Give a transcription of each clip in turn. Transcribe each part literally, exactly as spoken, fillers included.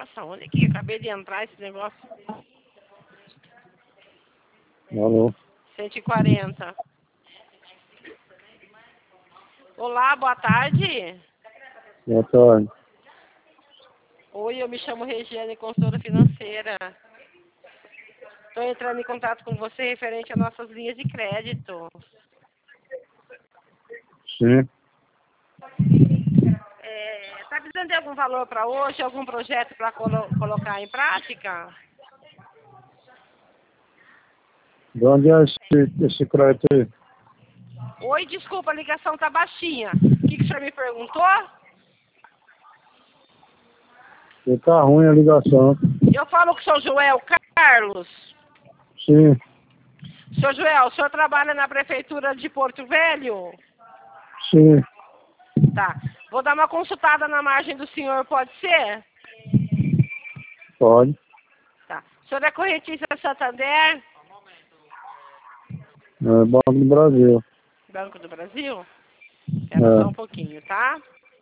Nossa, onde que acabei de entrar esse negócio? Alô? cento e quarenta. Olá, boa tarde. Boa tarde. Oi, eu me chamo Regiane, consultora financeira. Estou entrando em contato com você referente a nossas linhas de crédito. Sim. Está precisando de algum valor para hoje, algum projeto para colo colocar em prática? De onde é esse, esse crédito aí? Oi, desculpa, a ligação está baixinha. O que, que o senhor me perguntou? Porque tá ruim a ligação. Eu falo com o senhor Joel Carlos. Sim, Senhor Joel, o senhor trabalha na prefeitura de Porto Velho? sim, Tá. Vou dar uma consultada na margem do senhor, pode ser? pode. Tá. O senhor é correntista Santander? É Banco do Brasil. Banco do Brasil? Espera É. só um pouquinho, tá?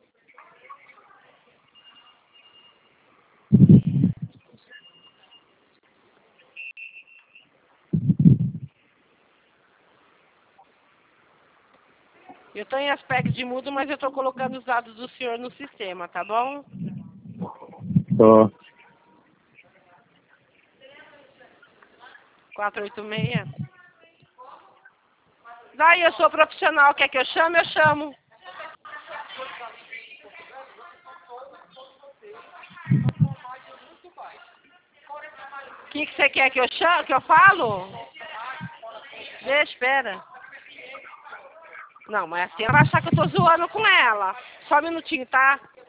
Eu estou em aspecto de mudo, mas eu estou colocando os dados do senhor no sistema, tá bom? Tá. quatrocentos e oitenta e seis. Daí eu sou profissional, quer que eu chame? Eu chamo. O que, que você quer que eu chame, que eu falo? Deixa, espera. Não, mas assim ela vai achar que eu tô zoando com ela. Só um minutinho, tá?